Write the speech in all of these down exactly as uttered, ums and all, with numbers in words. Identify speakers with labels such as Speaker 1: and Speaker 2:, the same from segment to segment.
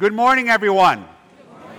Speaker 1: Good morning, everyone. Good morning.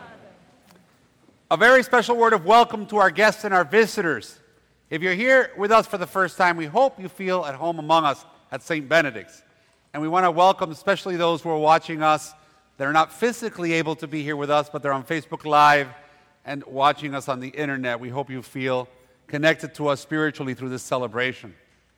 Speaker 1: A very special word of welcome to our guests and our visitors. If you're here with us for the first time, we hope you feel at home among us at Saint Benedict's. And we want to welcome especially those who are watching us that are not physically able to be here with us, but they're on Facebook Live and watching us on the internet. We hope you feel connected to us spiritually through this celebration.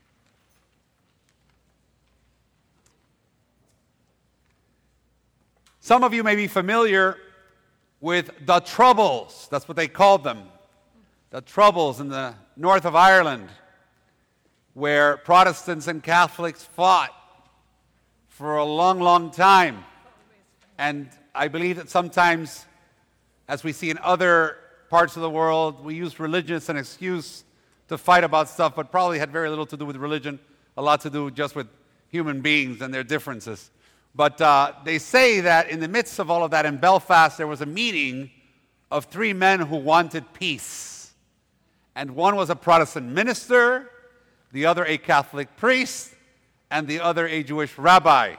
Speaker 1: Some of you may be familiar with the Troubles. That's what they called them. The Troubles in the north of Ireland, where Protestants and Catholics fought for a long, long time. And I believe that sometimes, as we see in other parts of the world, we use religion as an excuse to fight about stuff, but probably had very little to do with religion, a lot to do just with human beings and their differences. But uh, they say that in the midst of all of that in Belfast, there was a meeting of three men who wanted peace. And one was a Protestant minister, the other a Catholic priest, and the other a Jewish rabbi.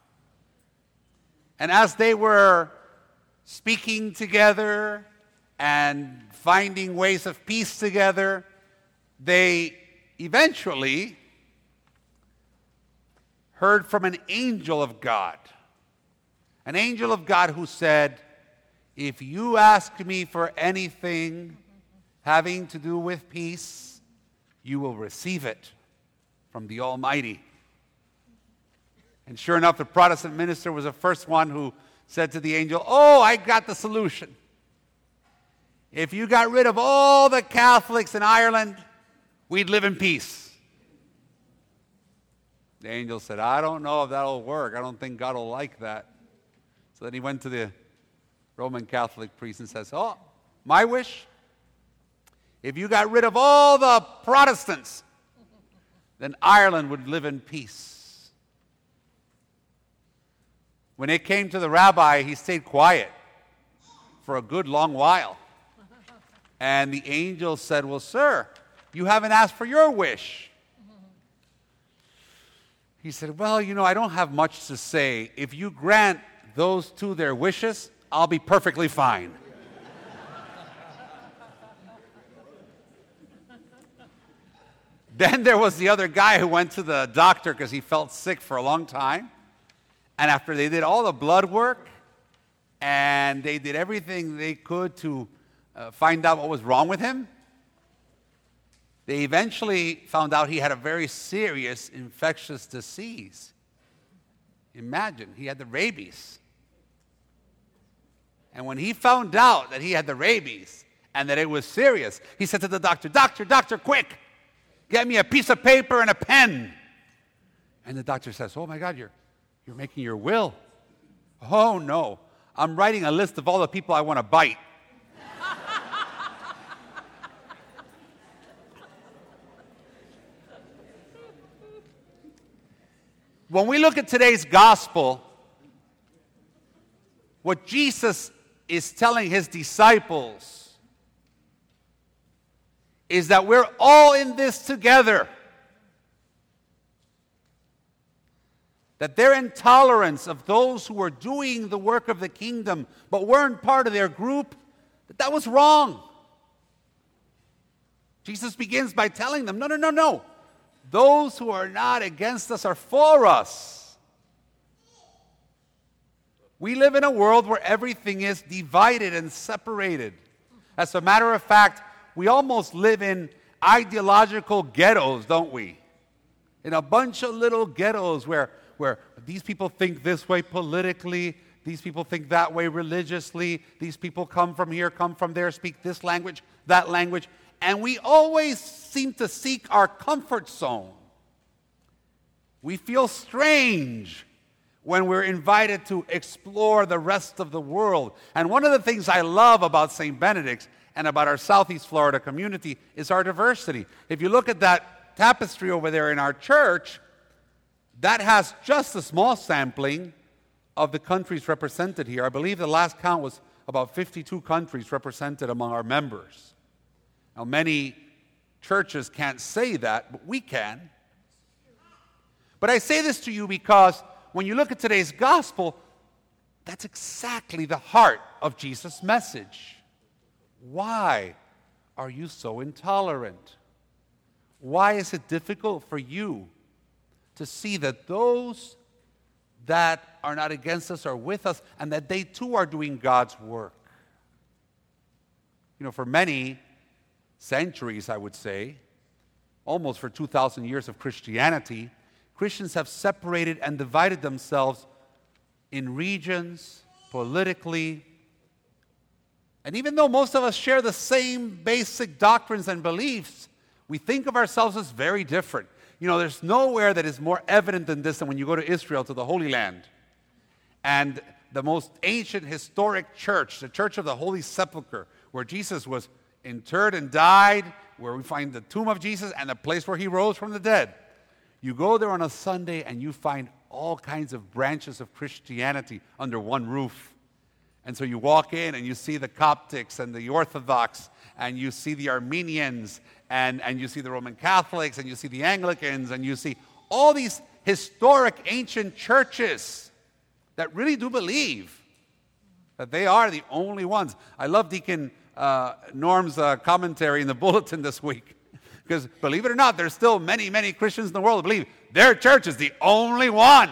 Speaker 1: And as they were speaking together and finding ways of peace together, they eventually heard from an angel of God. An angel of God who said, if you ask me for anything having to do with peace, you will receive it from the Almighty. And sure enough, the Protestant minister was the first one who said to the angel, oh, I got the solution. If you got rid of all the Catholics in Ireland, we'd live in peace. The angel said, I don't know if that'll work. I don't think God will like that. So then he went to the Roman Catholic priest and says, oh, my wish, if you got rid of all the Protestants, then Ireland would live in peace. When it came to the rabbi, he stayed quiet for a good long while. And the angel said, well, sir, you haven't asked for your wish. He said, well, you know, I don't have much to say. If you grant those two their wishes, I'll be perfectly fine. Then there was the other guy who went to the doctor because he felt sick for a long time. And after they did all the blood work and they did everything they could to uh, find out what was wrong with him, they eventually found out he had a very serious infectious disease. Imagine, he had the rabies. And when he found out that he had the rabies and that it was serious, he said to the doctor, doctor, doctor, quick, get me a piece of paper and a pen. And the doctor says, oh my God, you're, you're making your will. Oh no, I'm writing a list of all the people I want to bite. When we look at today's gospel, what Jesus is telling his disciples is that we're all in this together. That their intolerance of those who were doing the work of the kingdom but weren't part of their group, that that was wrong. Jesus begins by telling them, no, no, no, no. Those who are not against us are for us. We live in a world where everything is divided and separated. As a matter of fact, we almost live in ideological ghettos, don't we? In a bunch of little ghettos where, where these people think this way politically, these people think that way religiously, these people come from here, come from there, speak this language, that language. And we always seem to seek our comfort zone. We feel strange when we're invited to explore the rest of the world. And one of the things I love about Saint Benedict's and about our Southeast Florida community is our diversity. If you look at that tapestry over there in our church, that has just a small sampling of the countries represented here. I believe the last count was about fifty-two countries represented among our members. Now, many churches can't say that, but we can. But I say this to you because when you look at today's gospel, That's exactly the heart of Jesus' message. Why are you so intolerant? Why is it difficult for you to see that those that are not against us are with us, and that they too are doing God's work? You know, for many centuries, I would say, almost for two thousand years of Christianity, Christians have separated and divided themselves in regions, politically. And even though most of us share the same basic doctrines and beliefs, we think of ourselves as very different. You know, there's nowhere that is more evident than this than when you go to Israel, to the Holy Land. And the most ancient historic church, the Church of the Holy Sepulchre, where Jesus was interred and died, where we find the tomb of Jesus and the place where he rose from the dead. You go there on a Sunday and you find all kinds of branches of Christianity under one roof. And so you walk in and you see the Coptics and the Orthodox, and you see the Armenians, and, and you see the Roman Catholics, and you see the Anglicans, and you see all these historic ancient churches that really do believe that they are the only ones. I love Deacon uh, Norm's uh, commentary in the bulletin this week, because believe it or not, there's still many, many Christians in the world that believe their church is the only one.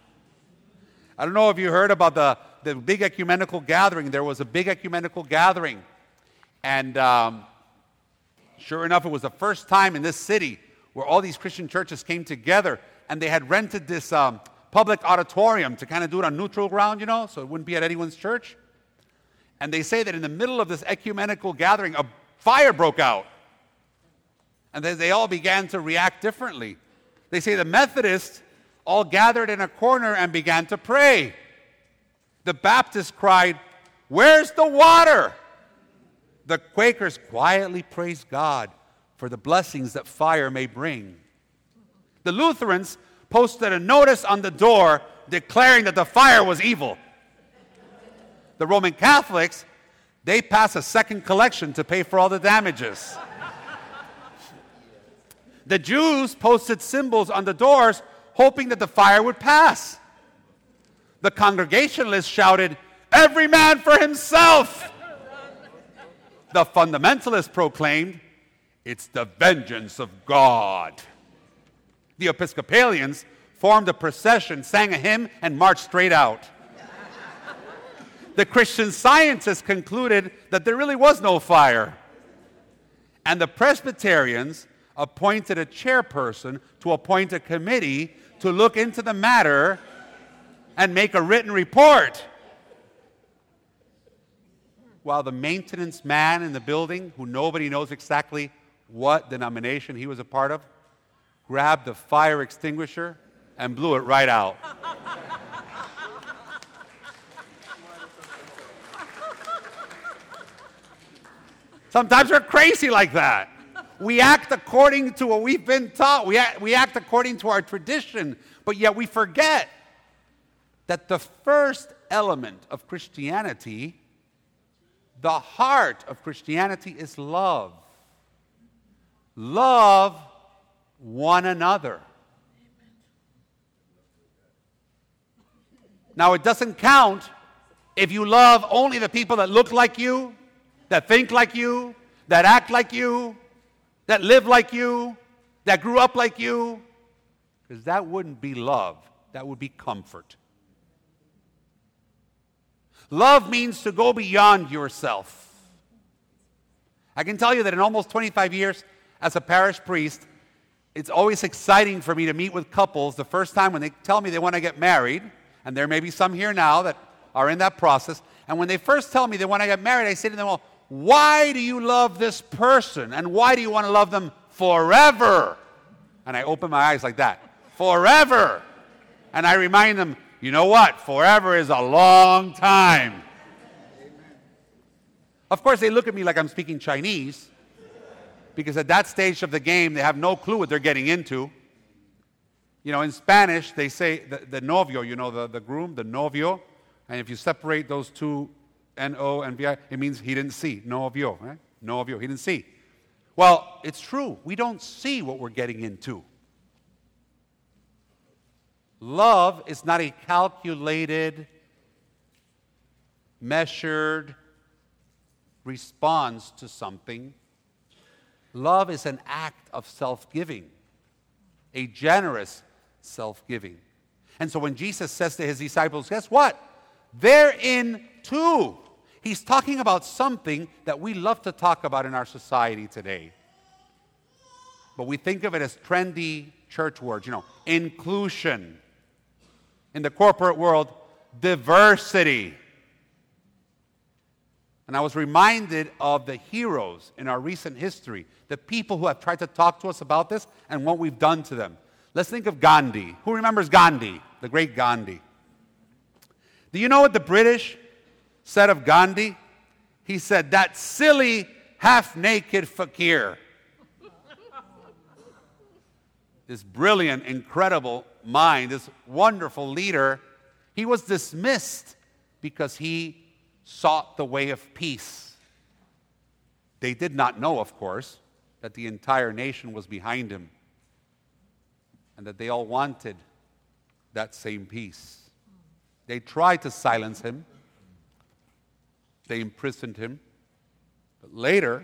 Speaker 1: I don't know if you heard about the, the big ecumenical gathering. There was a big ecumenical gathering. And um, sure enough, it was the first time in this city where all these Christian churches came together, and they had rented this um, public auditorium to kind of do it on neutral ground, you know, so it wouldn't be at anyone's church. And they say that in the middle of this ecumenical gathering, a fire broke out. And they, they all began to react differently. They say the Methodists all gathered in a corner and began to pray. The Baptists cried, "Where's the water?" The Quakers quietly praised God for the blessings that fire may bring. The Lutherans posted a notice on the door declaring that the fire was evil. The Roman Catholics, they passed a second collection to pay for all the damages. The Jews posted symbols on the doors hoping that the fire would pass. The Congregationalists shouted, "Every man for himself!" The fundamentalists proclaimed, "It's the vengeance of God." The Episcopalians formed a procession, sang a hymn, and marched straight out. The Christian Scientists concluded that there really was no fire. And the Presbyterians appointed a chairperson to appoint a committee to look into the matter and make a written report. While the maintenance man in the building, who nobody knows exactly what denomination he was a part of, grabbed the fire extinguisher and blew it right out. Sometimes we're crazy like that. We act according to what we've been taught. We act, we act according to our tradition, but yet we forget that the first element of Christianity, the heart of Christianity, is love. Love one another. Now, it doesn't count if you love only the people that look like you, that think like you, that act like you, that live like you, that grew up like you, because that wouldn't be love. That would be comfort. Love means to go beyond yourself. I can tell you that in almost twenty-five years as a parish priest, it's always exciting for me to meet with couples the first time when they tell me they want to get married, and there may be some here now that are in that process, and when they first tell me they want to get married, I say to them, well, why do you love this person, and why do you want to love them forever? And I open my eyes like that, forever. And I remind them, you know what? Forever is a long time. Amen. Of course, they look at me like I'm speaking Chinese, because at that stage of the game, they have no clue what they're getting into. You know, in Spanish, they say the, the novio, you know, the, the groom, the novio. And if you separate those two, N O and V I, it means he didn't see. Novio, right? Novio, he didn't see. Well, it's true. We don't see what we're getting into. Love is not a calculated measured response to something. Love is an act of self-giving, a generous self-giving. And so when Jesus says to his disciples, guess what? They're in too. He's talking about something that we love to talk about in our society today. But we think of it as trendy church words, you know, inclusion. In the corporate world, diversity. And I was reminded of the heroes in our recent history, the people who have tried to talk to us about this and what we've done to them. Let's think of Gandhi. Who remembers Gandhi, the great Gandhi? Do you know what the British said of Gandhi? He said, that silly, half-naked fakir. This brilliant, incredible mind, this wonderful leader, he was dismissed because he sought the way of peace. They did not know, of course, that the entire nation was behind him and that they all wanted that same peace. They tried to silence him. They imprisoned him. But later,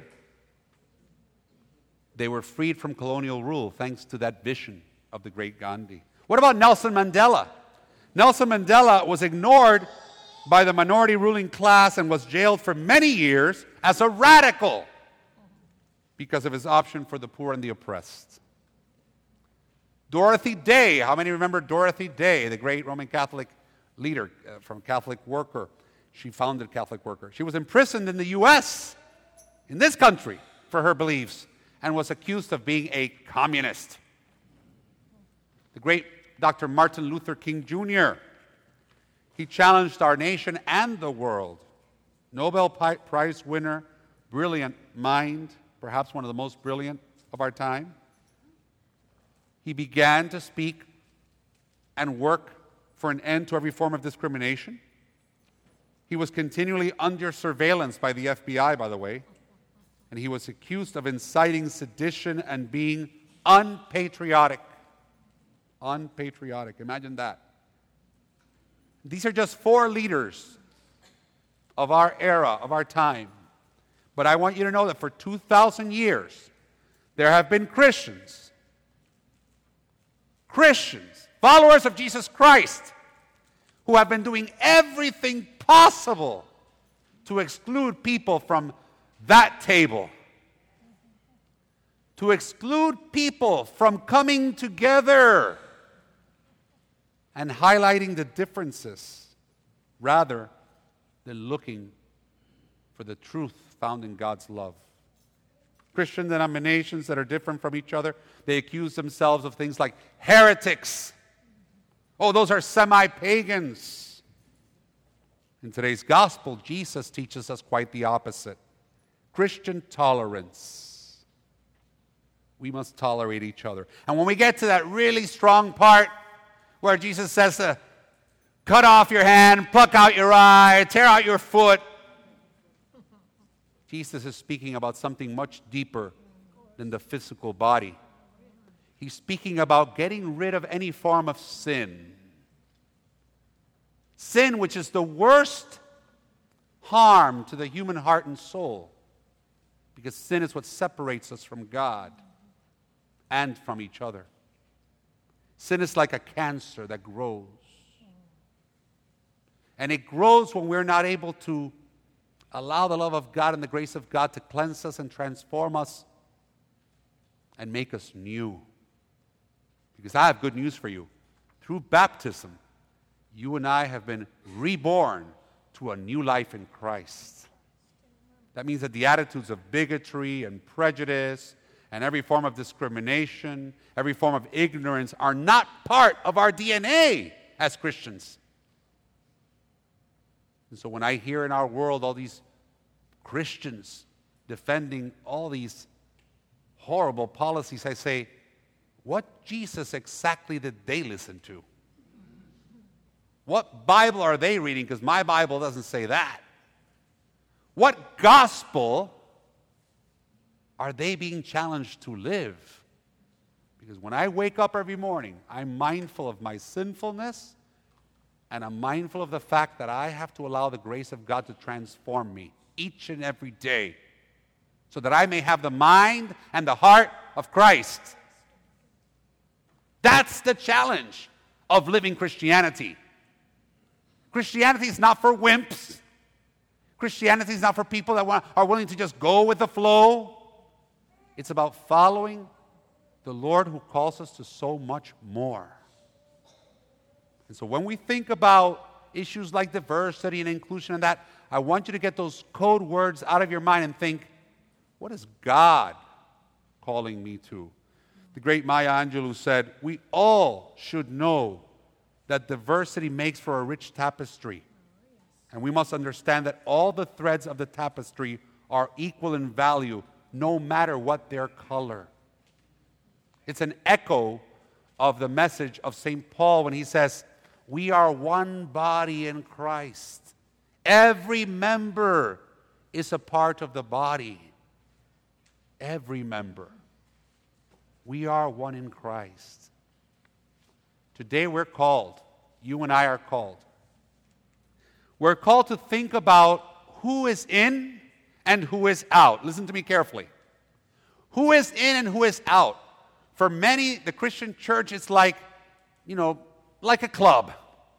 Speaker 1: they were freed from colonial rule thanks to that vision of the great Gandhi. What about Nelson Mandela? Nelson Mandela was ignored by the minority ruling class and was jailed for many years as a radical because of his option for the poor and the oppressed. Dorothy Day, how many remember Dorothy Day, the great Roman Catholic leader uh, from Catholic Worker? She founded Catholic Worker. She was imprisoned in the U S, in this country, for her beliefs, and was accused of being a communist. The great Doctor Martin Luther King Junior, he challenged our nation and the world. Nobel Prize winner, brilliant mind, perhaps one of the most brilliant of our time. He began to speak and work for an end to every form of discrimination. He was continually under surveillance by the F B I, by the way, and he was accused of inciting sedition and being unpatriotic. Unpatriotic. Imagine that. These are just four leaders of our era, of our time. But I want you to know that for two thousand years, there have been Christians, Christians, followers of Jesus Christ, who have been doing everything possible to exclude people from that table, to exclude people from coming together and highlighting the differences rather than looking for the truth found in God's love. Christian denominations that are different from each other, they accuse themselves of things like heretics. Oh, those are semi-pagans. In today's gospel, Jesus teaches us quite the opposite. Christian tolerance. We must tolerate each other. And when we get to that really strong part where Jesus says to cut off your hand, pluck out your eye, tear out your foot, Jesus is speaking about something much deeper than the physical body. He's speaking about getting rid of any form of sin. Sin, which is the worst harm to the human heart and soul, because sin is what separates us from God and from each other. Sin is like a cancer that grows. And it grows when we're not able to allow the love of God and the grace of God to cleanse us and transform us and make us new. Because I have good news for you. Through baptism, you and I have been reborn to a new life in Christ. That means that the attitudes of bigotry and prejudice and every form of discrimination, every form of ignorance are not part of our D N A as Christians. And so when I hear in our world all these Christians defending all these horrible policies, I say, what Jesus exactly did they listen to? What Bible are they reading? Because my Bible doesn't say that. What gospel are they being challenged to live? Because when I wake up every morning, I'm mindful of my sinfulness And I'm mindful of the fact that I have to allow the grace of God to transform me each and every day so that I may have the mind and the heart of Christ. That's the challenge of living Christianity. Christianity is not for wimps. Christianity is not for people that want, are willing to just go with the flow. It's about following the Lord who calls us to so much more. And so when we think about issues like diversity and inclusion and that, I want you to get those code words out of your mind and think, what is God calling me to? The great Maya Angelou said, we all should know that diversity makes for a rich tapestry. And we must understand that all the threads of the tapestry are equal in value, no matter what their color. It's an echo of the message of Saint Paul when he says, we are one body in Christ. Every member is a part of the body. Every member. We are one in Christ. Today we're called, you and I are called. We're called to think about who is in and who is out. Listen to me carefully. Who is in and who is out? For many, the Christian church is like, you know, like a club.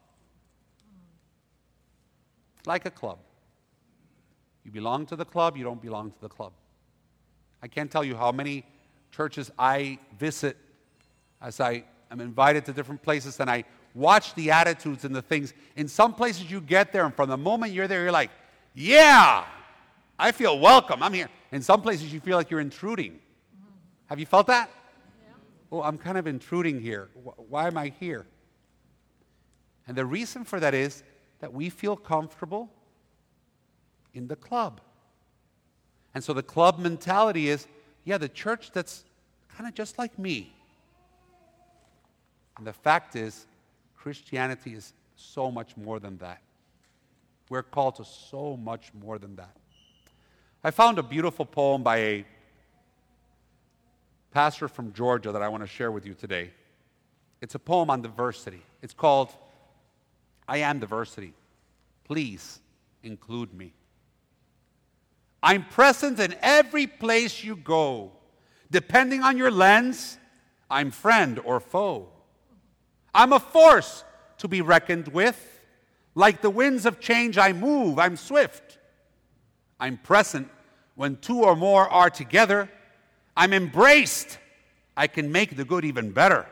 Speaker 1: Like a club. You belong to the club, you don't belong to the club. I can't tell you how many churches I visit as I am invited to different places and I watch the attitudes and the things. In some places you get there and from the moment you're there, you're like, yeah, I feel welcome. I'm here. In some places you feel like you're intruding. Mm-hmm. Have you felt that? Yeah. Oh, I'm kind of intruding here. Why am I here? And the reason for that is that we feel comfortable in the club. And so the club mentality is, yeah, the church that's kind of just like me. And the fact is, Christianity is so much more than that. We're called to so much more than that. I found a beautiful poem by a pastor from Georgia that I want to share with you today. It's a poem on diversity. It's called, I Am Diversity. Please include me. I'm present in every place you go. Depending on your lens, I'm friend or foe. I'm a force to be reckoned with. Like the winds of change, I move, I'm swift. I'm present when two or more are together. I'm embraced. I can make the good even better.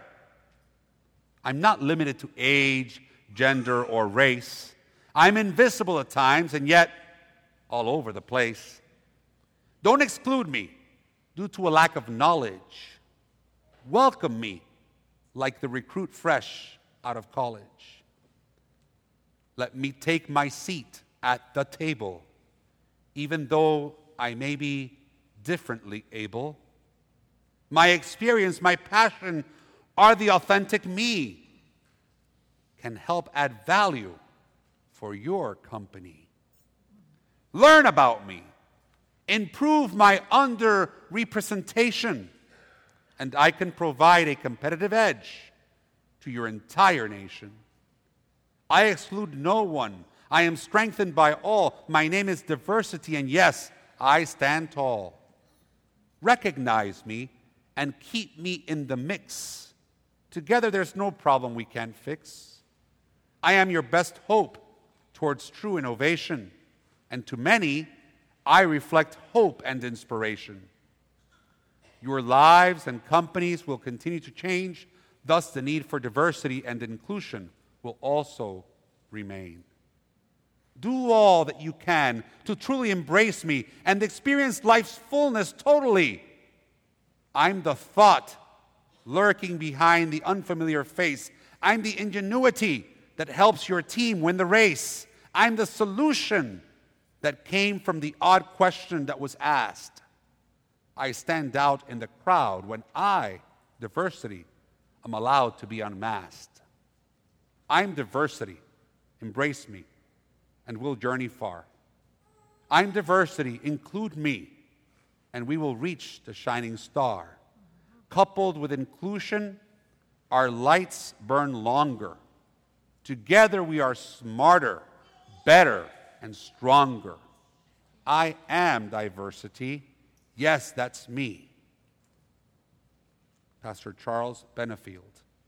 Speaker 1: I'm not limited to age, gender, or race. I'm invisible at times, and yet all over the place. Don't exclude me due to a lack of knowledge. Welcome me like the recruit fresh out of college. Let me take my seat at the table, even though I may be differently able. My experience, my passion are the authentic me, can help add value for your company. Learn about me. Improve my underrepresentation, and I can provide a competitive edge to your entire nation. I exclude no one. I am strengthened by all. My name is diversity, and yes, I stand tall. Recognize me and keep me in the mix. Together, there's no problem we can't fix. I am your best hope towards true innovation, and to many, I reflect hope and inspiration. Your lives and companies will continue to change, thus the need for diversity and inclusion will also remain. Do all that you can to truly embrace me and experience life's fullness totally. I'm the thought lurking behind the unfamiliar face. I'm the ingenuity that helps your team win the race. I'm the solution that came from the odd question that was asked. I stand out in the crowd when I, diversity, am allowed to be unmasked. I'm diversity. Embrace me, and we'll journey far. I'm diversity. Include me, and we will reach the shining star. Coupled with inclusion, our lights burn longer. Together we are smarter, better, and stronger. I am diversity. Yes, that's me. Pastor Charles Benefield.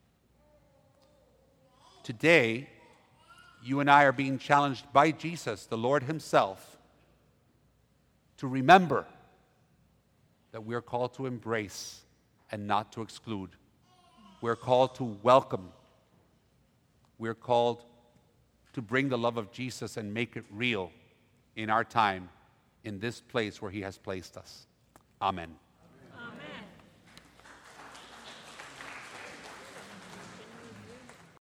Speaker 1: Today, you and I are being challenged by Jesus, the Lord himself, to remember that we are called to embrace and not to exclude. We're called to welcome. We're called to bring the love of Jesus and make it real in our time, in this place where he has placed us. Amen.